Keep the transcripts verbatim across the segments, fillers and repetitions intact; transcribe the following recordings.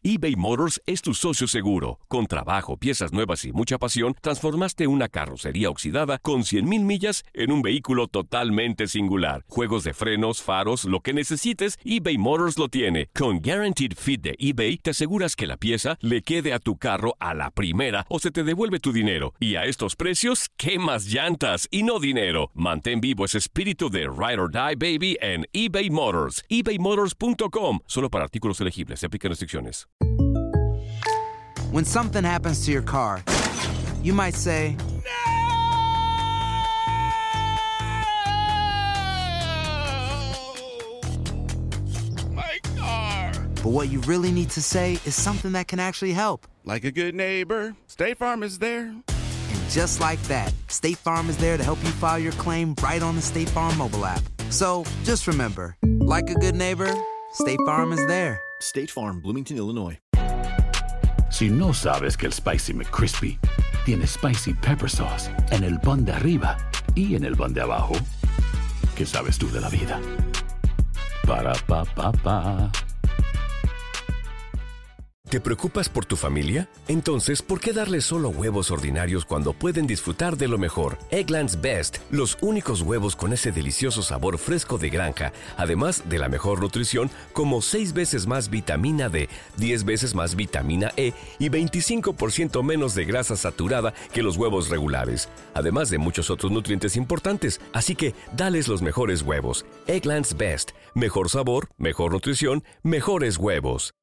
eBay Motors es tu socio seguro. Con trabajo, piezas nuevas y mucha pasión, transformaste una carrocería oxidada con cien mil millas en un vehículo totalmente singular. Juegos de frenos, faros, lo que necesites, eBay Motors lo tiene. Con Guaranteed Fit de eBay, te aseguras que la pieza le quede a tu carro a la primera o se te devuelve tu dinero. Y a estos precios, ¿qué más llantas y no dinero? Mantén vivo ese espíritu de Ride or Die, baby, en eBay Motors. ebay motors punto com. Solo para artículos elegibles. Se aplican restricciones. When something happens to your car, you might say, My car! but what you really need to say is something that can actually help. Like a good neighbor, State Farm is there. And just like that, State Farm is there to help you file your claim right on the State Farm mobile app. So just remember, like a good neighbor, State Farm is there. State Farm, Bloomington, Illinois. Si no sabes que el Spicy McCrispy tiene Spicy Pepper Sauce en el pan de arriba y en el pan de abajo, ¿qué sabes tú de la vida? Para, pa, pa, pa. ¿Te preocupas por tu familia? Entonces, ¿por qué darles solo huevos ordinarios cuando pueden disfrutar de lo mejor? Eggland's Best, los únicos huevos con ese delicioso sabor fresco de granja, además de la mejor nutrición, como seis veces más vitamina D, diez veces más vitamina E y veinticinco por ciento menos de grasa saturada que los huevos regulares, además de muchos otros nutrientes importantes. Así que, dales los mejores huevos. Eggland's Best, mejor sabor, mejor nutrición, mejores huevos.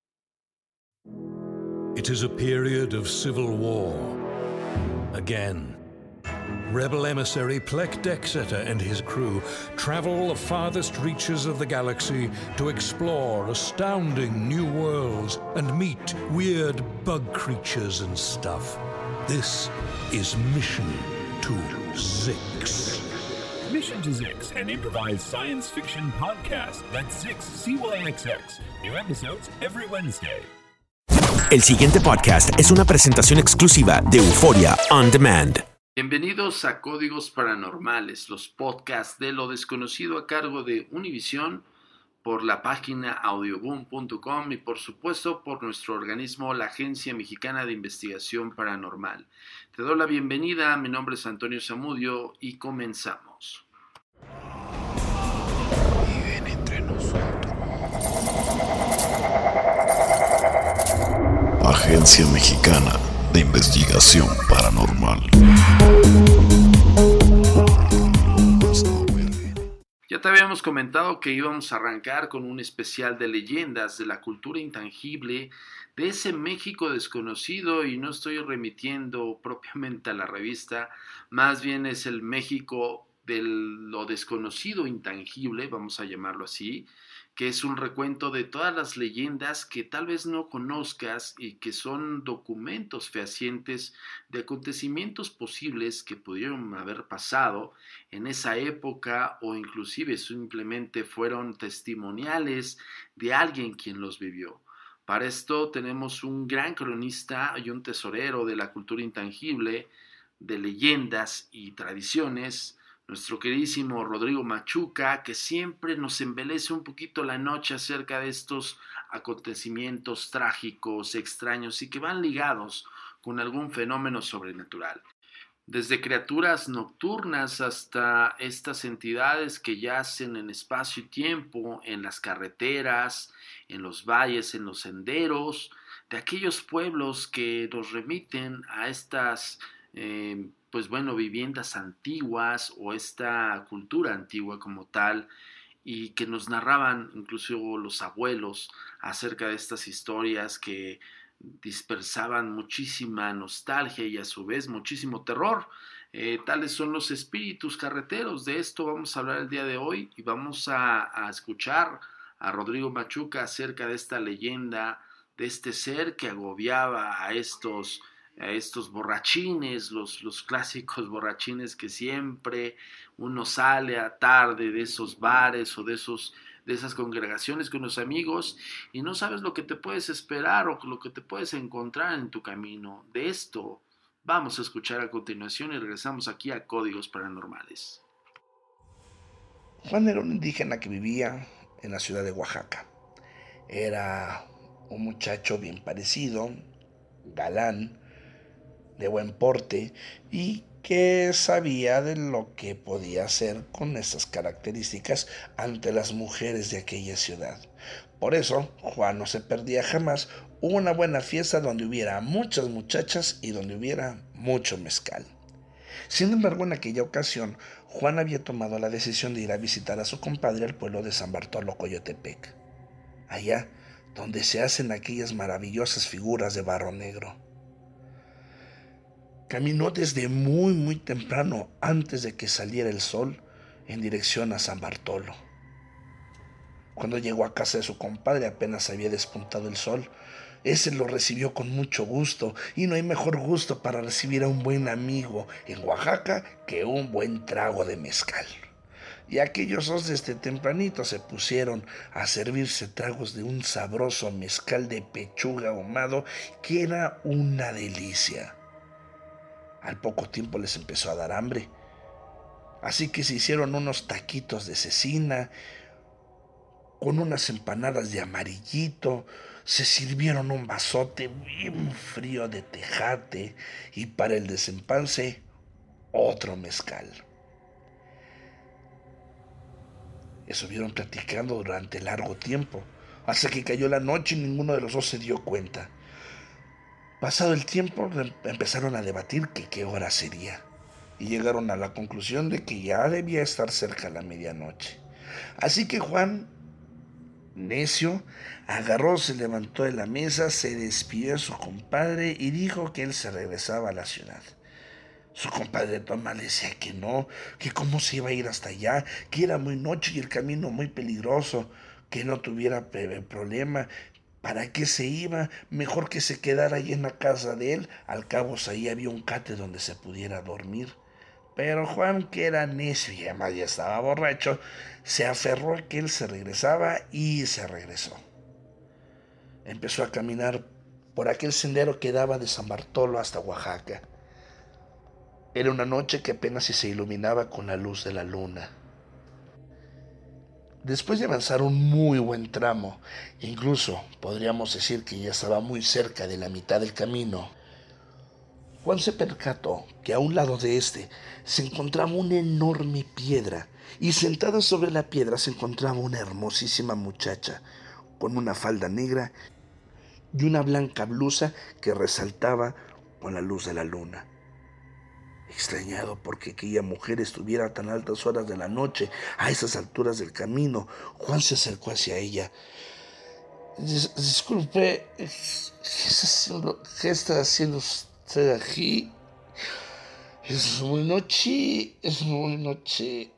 It is a period of civil war. Again, rebel emissary Plek Dexeter and his crew travel the farthest reaches of the galaxy to explore astounding new worlds and meet weird bug creatures and stuff. This is Mission to Zix. Mission to Zix, an improvised science fiction podcast. That's Zix, Z Y X X. New episodes every Wednesday. El siguiente podcast es una presentación exclusiva de Euforia On Demand. Bienvenidos a Códigos Paranormales, los podcasts de lo desconocido a cargo de Univision por la página audioboom punto com y por supuesto por nuestro organismo, la Agencia Mexicana de Investigación Paranormal. Te doy la bienvenida, mi nombre es Antonio Zamudio y comenzamos. Viven entre nosotros. Agencia Mexicana de Investigación Paranormal. Ya te habíamos comentado que íbamos a arrancar con un especial de leyendas de la cultura intangible, de ese México desconocido, y no estoy remitiendo propiamente a la revista, más bien es el México de lo desconocido intangible, vamos a llamarlo así, que es un recuento de todas las leyendas que tal vez no conozcas y que son documentos fehacientes de acontecimientos posibles que pudieron haber pasado en esa época o inclusive simplemente fueron testimoniales de alguien quien los vivió. Para esto tenemos un gran cronista y un tesorero de la cultura intangible, de leyendas y tradiciones, nuestro queridísimo Rodrigo Machuca, que siempre nos embelece un poquito la noche acerca de estos acontecimientos trágicos, extraños y que van ligados con algún fenómeno sobrenatural. Desde criaturas nocturnas hasta estas entidades que yacen en espacio y tiempo, en las carreteras, en los valles, en los senderos, de aquellos pueblos que nos remiten a estas eh, pues bueno, viviendas antiguas o esta cultura antigua como tal, y que nos narraban incluso los abuelos acerca de estas historias que dispersaban muchísima nostalgia y a su vez muchísimo terror. Eh, tales son los espíritus carreteros. De esto vamos a hablar el día de hoy y vamos a, a escuchar a Rodrigo Machuca acerca de esta leyenda, de este ser que agobiaba a estos a estos borrachines, los, los clásicos borrachines que siempre uno sale a tarde de esos bares o de, esos, de esas congregaciones con los amigos y no sabes lo que te puedes esperar o lo que te puedes encontrar en tu camino. De esto vamos a escuchar a continuación y regresamos aquí a Códigos Paranormales. Juan era un indígena que vivía en la ciudad de Oaxaca. Era un muchacho bien parecido, galán, de buen porte y que sabía de lo que podía hacer con esas características ante las mujeres de aquella ciudad. Por eso, Juan no se perdía jamás una buena fiesta donde hubiera muchas muchachas y donde hubiera mucho mezcal. Sin embargo, en aquella ocasión, Juan había tomado la decisión de ir a visitar a su compadre al pueblo de San Bartolo Coyotepec, allá donde se hacen aquellas maravillosas figuras de barro negro. Caminó desde muy muy temprano, antes de que saliera el sol, en dirección a San Bartolo. Cuando llegó a casa de su compadre apenas había despuntado el sol. Ese lo recibió con mucho gusto, y no hay mejor gusto para recibir a un buen amigo en Oaxaca que un buen trago de mezcal. Y aquellos dos desde tempranito se pusieron a servirse tragos de un sabroso mezcal de pechuga ahumado que era una delicia. Al poco tiempo les empezó a dar hambre, así que se hicieron unos taquitos de cecina con unas empanadas de amarillito, se sirvieron un vasote bien frío de tejate y para el desempance otro mezcal. Estuvieron platicando durante largo tiempo, hasta que cayó la noche y ninguno de los dos se dio cuenta. Pasado el tiempo, empezaron a debatir que qué hora sería, y llegaron a la conclusión de que ya debía estar cerca la medianoche. Así que Juan, necio, agarró, se levantó de la mesa, se despidió de su compadre y dijo que él se regresaba a la ciudad. Su compadre Tomás le decía que no, que cómo se iba a ir hasta allá, que era muy noche y el camino muy peligroso, que no tuviera problema. ¿Para qué se iba? Mejor que se quedara ahí en la casa de él. Al cabo ahí había un cate donde se pudiera dormir. Pero Juan, que era necio y además ya estaba borracho, se aferró a que él se regresaba y se regresó. Empezó a caminar por aquel sendero que daba de San Bartolo hasta Oaxaca. Era una noche que apenas si se iluminaba con la luz de la luna. Después de avanzar un muy buen tramo, incluso podríamos decir que ya estaba muy cerca de la mitad del camino, Juan se percató que a un lado de este se encontraba una enorme piedra, y sentada sobre la piedra se encontraba una hermosísima muchacha con una falda negra y una blanca blusa que resaltaba con la luz de la luna. Extrañado porque aquella mujer estuviera a tan altas horas de la noche, a esas alturas del camino, Juan se acercó hacia ella. Dis- disculpe, ¿qué está haciendo, qué está haciendo usted aquí? Es muy noche, es muy noche.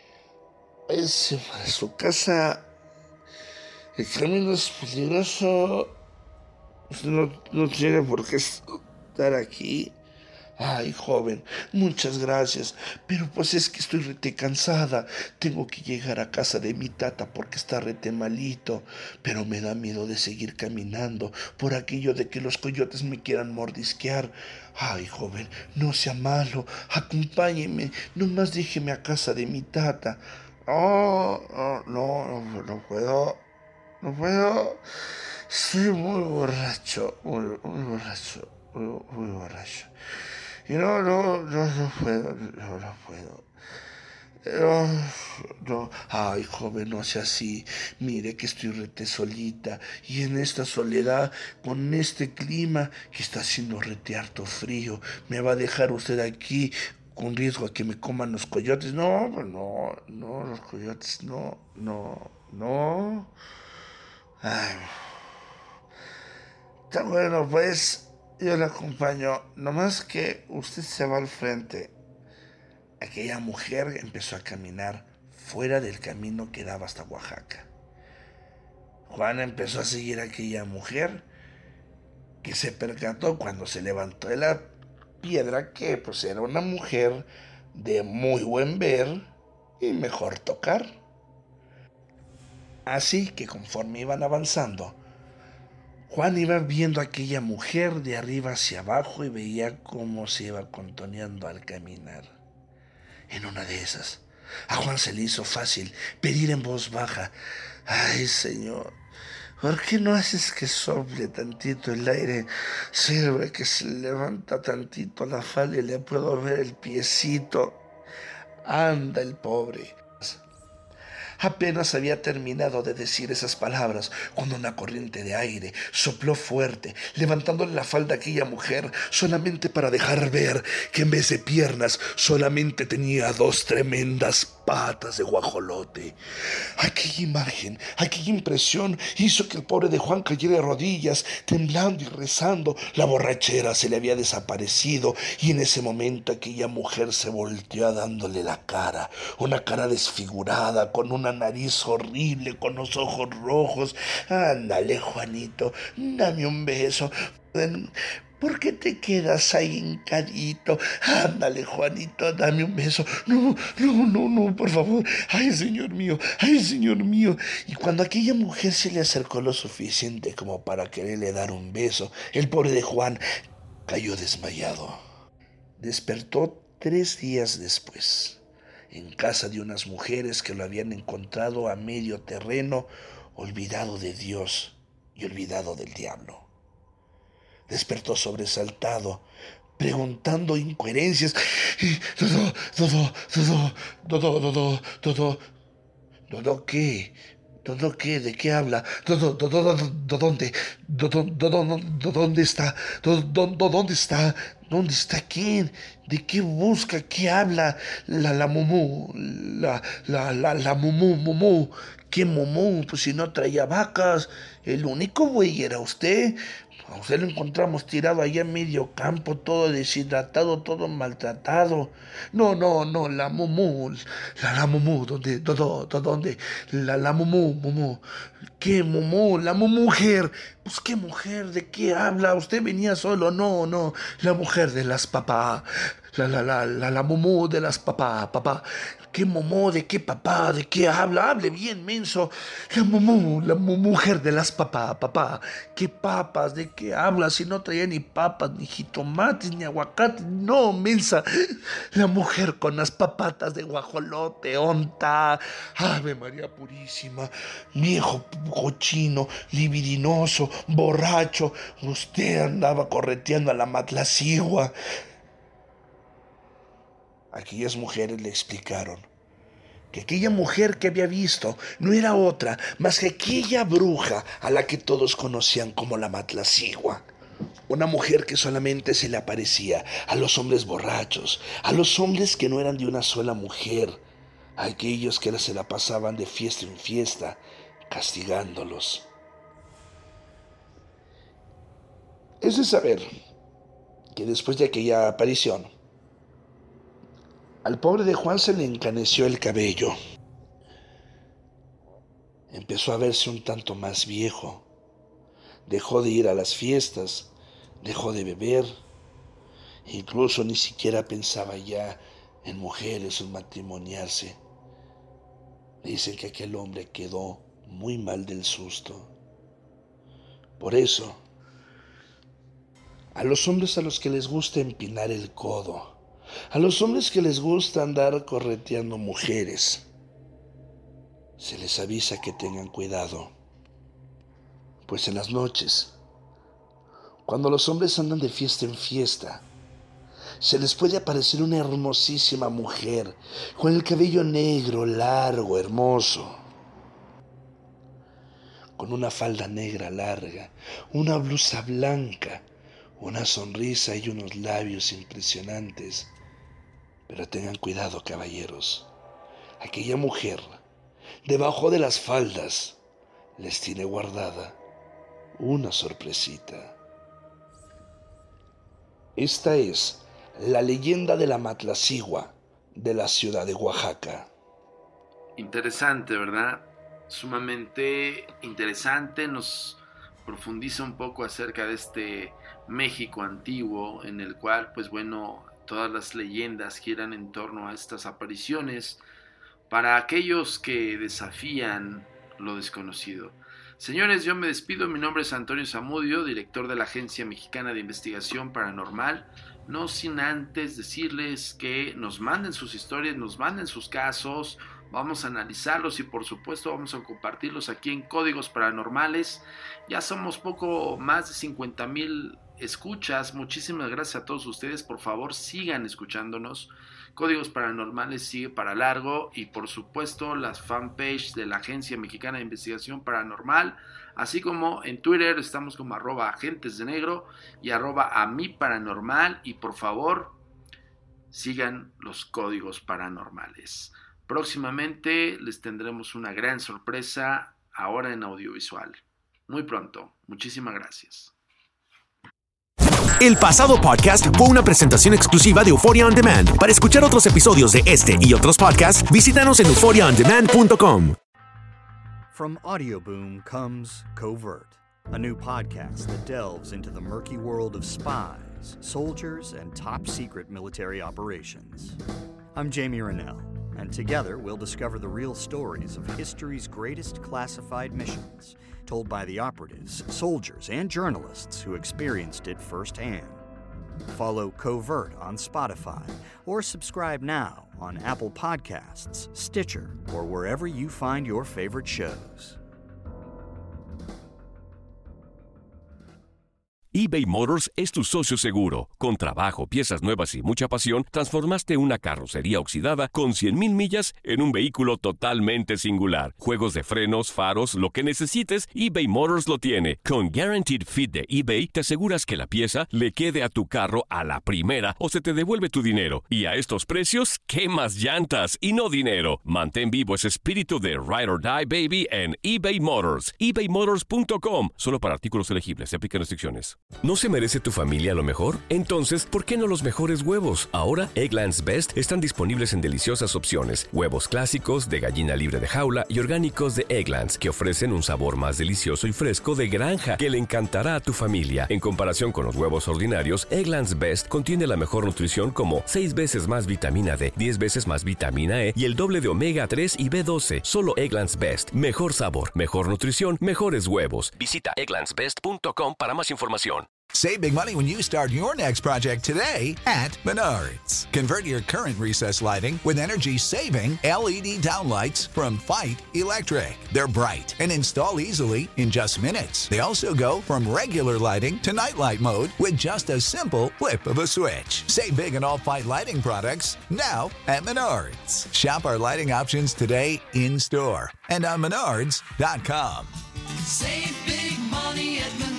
Váyase para su casa. El camino es peligroso. Usted no, no tiene por qué estar aquí. Ay, joven, muchas gracias, pero pues es que estoy rete cansada. Tengo que llegar a casa de mi tata porque está rete malito, pero me da miedo de seguir caminando por aquello de que los coyotes me quieran mordisquear. Ay, joven, no sea malo, acompáñeme, nomás déjeme a casa de mi tata. Oh, oh no, no, no puedo, no puedo. Estoy muy borracho, muy, muy borracho, muy, muy borracho. Y no, no, no, no puedo, no, no puedo. No, no, ay, joven, no sea así. Mire que estoy rete solita. Y en esta soledad, con este clima que está haciendo rete harto frío, me va a dejar usted aquí con riesgo a que me coman los coyotes. No, no, no, los coyotes, no, no, no. Ay. Está bueno, pues. Yo le acompaño, nomás que usted se va al frente. Aquella mujer empezó a caminar fuera del camino que daba hasta Oaxaca. Juan empezó a seguir a aquella mujer, que se percató cuando se levantó de la piedra que pues era una mujer de muy buen ver y mejor tocar. Así que conforme iban avanzando, Juan iba viendo a aquella mujer de arriba hacia abajo y veía cómo se iba contoneando al caminar. En una de esas, a Juan se le hizo fácil pedir en voz baja: ay, señor, ¿por qué no haces que sople tantito el aire? Sirve que se levanta tantito la falda y le puedo ver el piecito. Anda el pobre. Apenas había terminado de decir esas palabras cuando una corriente de aire sopló fuerte, levantándole la falda a aquella mujer solamente para dejar ver que en vez de piernas solamente tenía dos tremendas patas de guajolote. Aquella imagen, aquella impresión hizo que el pobre de Juan cayera de rodillas, temblando y rezando. La borrachera se le había desaparecido y en ese momento aquella mujer se volteó dándole la cara, una cara desfigurada, con una nariz horrible, con los ojos rojos. Ándale, Juanito, dame un beso. ¿Por qué te quedas ahí hincadito? Ándale, Juanito, dame un beso. No, no, no, no, por favor. Ay, señor mío, ay, señor mío. Y cuando aquella mujer se le acercó lo suficiente como para quererle dar un beso, el pobre de Juan cayó desmayado. Despertó tres días después, en casa de unas mujeres que lo habían encontrado a medio terreno, olvidado de Dios y olvidado del diablo. Despertó sobresaltado, preguntando incoherencias. ¿Dodo, dodo, dodo, dodo, dodo, dodo, dodo qué? ¿Dodo qué? ¿De qué habla? ¿Dodo, dodo, dodo, dónde? ¿Dodo, dodo, dónde está? ¿Dodo, dodo, dónde está? ¿Dónde está quién? ¿De qué busca? ¿Qué habla? La, la mumú, la, la, la, la mumú, mumú. ¿Qué mumú? Pues si no traía vacas, el único güey era usted. A usted lo encontramos tirado allá en medio campo, todo deshidratado, todo maltratado. No, no, no, la mumú, la, la mumú, ¿dónde, dónde, dónde? La, la mumú, mumú. ¿Qué mumú? La mujer. Pues qué mujer, ¿de qué habla? Usted venía solo, no, no, la mujer de las papá. La, la, la, la, la mumú de las papá, papá. ¿Qué momó? ¿De qué papá? ¿De qué habla? Hable bien, menso. La mumú, la mujer de las papá, papá. ¿Qué papas? ¿De qué habla? Si no traía ni papas, ni jitomates, ni aguacates. No, mensa. La mujer con las papatas de guajolote, onta. Ave María Purísima. Viejo cochino, libidinoso, borracho. Usted andaba correteando a la matlacigua. Aquellas mujeres le explicaron que aquella mujer que había visto no era otra más que aquella bruja a la que todos conocían como la matlacigua. Una mujer que solamente se le aparecía a los hombres borrachos, a los hombres que no eran de una sola mujer, a aquellos que se la pasaban de fiesta en fiesta, castigándolos. Es de saber que después de aquella aparición, al pobre de Juan se le encaneció el cabello. Empezó a verse un tanto más viejo. Dejó de ir a las fiestas, dejó de beber. Incluso ni siquiera pensaba ya en mujeres o en matrimoniarse. Dicen que aquel hombre quedó muy mal del susto. Por eso, a los hombres a los que les gusta empinar el codo, a los hombres que les gusta andar correteando mujeres, se les avisa que tengan cuidado, pues en las noches, cuando los hombres andan de fiesta en fiesta, se les puede aparecer una hermosísima mujer con el cabello negro, largo, hermoso, con una falda negra larga, una blusa blanca, una sonrisa y unos labios impresionantes. Pero tengan cuidado, caballeros. Aquella mujer, debajo de las faldas, les tiene guardada una sorpresita. Esta es la leyenda de la matlacigua de la ciudad de Oaxaca. Interesante, ¿verdad? Sumamente interesante. Nos profundiza un poco acerca de este México antiguo, en el cual, pues bueno, todas las leyendas giran en torno a estas apariciones para aquellos que desafían lo desconocido. Señores, yo me despido. Mi nombre es Antonio Zamudio, director de la Agencia Mexicana de Investigación Paranormal. No sin antes decirles que nos manden sus historias, nos manden sus casos Vamos a analizarlos y por supuesto vamos a compartirlos aquí en Códigos Paranormales. Ya somos poco más de cincuenta mil escuchas. Muchísimas gracias a todos ustedes. Por favor, sigan escuchándonos. Códigos Paranormales sigue para largo y por supuesto las fanpage de la Agencia Mexicana de Investigación Paranormal, así como en Twitter estamos como arroba agentes de negro y arroba a mi paranormal, y por favor sigan los Códigos Paranormales. Próximamente les tendremos una gran sorpresa ahora en audiovisual. Muy pronto. Muchísimas gracias. El pasado podcast fue una presentación exclusiva de Euphoria On Demand. Para escuchar otros episodios de este y otros podcasts, visítanos en euphoria on demand punto com. From Audioboom comes Covert, a new podcast that delves into the murky world of spies, soldiers, and top-secret military operations. I'm Jamie Rennell, and together we'll discover the real stories of history's greatest classified missions, told by the operatives, soldiers, and journalists who experienced it firsthand. Follow Covert on Spotify or subscribe now on Apple Podcasts, Stitcher, or wherever you find your favorite shows. eBay Motors es tu socio seguro. Con trabajo, piezas nuevas y mucha pasión, transformaste una carrocería oxidada con cien mil millas en un vehículo totalmente singular. Juegos de frenos, faros, lo que necesites, eBay Motors lo tiene. Con Guaranteed Fit de eBay, te aseguras que la pieza le quede a tu carro a la primera o se te devuelve tu dinero. Y a estos precios, ¿qué más llantas y no dinero? Mantén vivo ese espíritu de Ride or Die, baby, en eBay Motors. ebay motors punto com. Solo para artículos elegibles. Se aplican restricciones. ¿No se merece tu familia lo mejor? Entonces, ¿por qué no los mejores huevos? Ahora, Eggland's Best están disponibles en deliciosas opciones. Huevos clásicos, de gallina libre de jaula y orgánicos de Eggland's, que ofrecen un sabor más delicioso y fresco de granja que le encantará a tu familia. En comparación con los huevos ordinarios, Eggland's Best contiene la mejor nutrición como seis veces más vitamina D, diez veces más vitamina E y el doble de omega tres y B doce. Solo Eggland's Best. Mejor sabor, mejor nutrición, mejores huevos. Visita egglands best punto com para más información. Save big money when you start your next project today at Menards. Convert your current recessed lighting with energy-saving L E D downlights from Fight Electric. They're bright and install easily in just minutes. They also go from regular lighting to nightlight mode with just a simple flip of a switch. Save big on all Fight lighting products now at Menards. Shop our lighting options today in-store and on menards dot com. Save big money at Menards.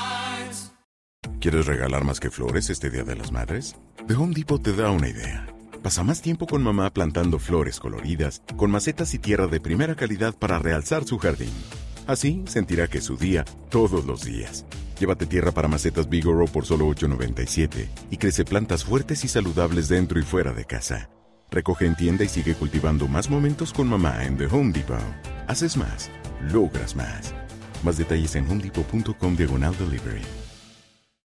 ¿Quieres regalar más que flores este Día de las Madres? The Home Depot te da una idea. Pasa más tiempo con mamá plantando flores coloridas, con macetas y tierra de primera calidad para realzar su jardín. Así sentirá que es su día todos los días. Llévate tierra para macetas Bigoro por solo ocho noventa y siete y crece plantas fuertes y saludables dentro y fuera de casa. Recoge en tienda y sigue cultivando más momentos con mamá en The Home Depot. Haces más, logras más. Más detalles en home depot punto com diagonal delivery.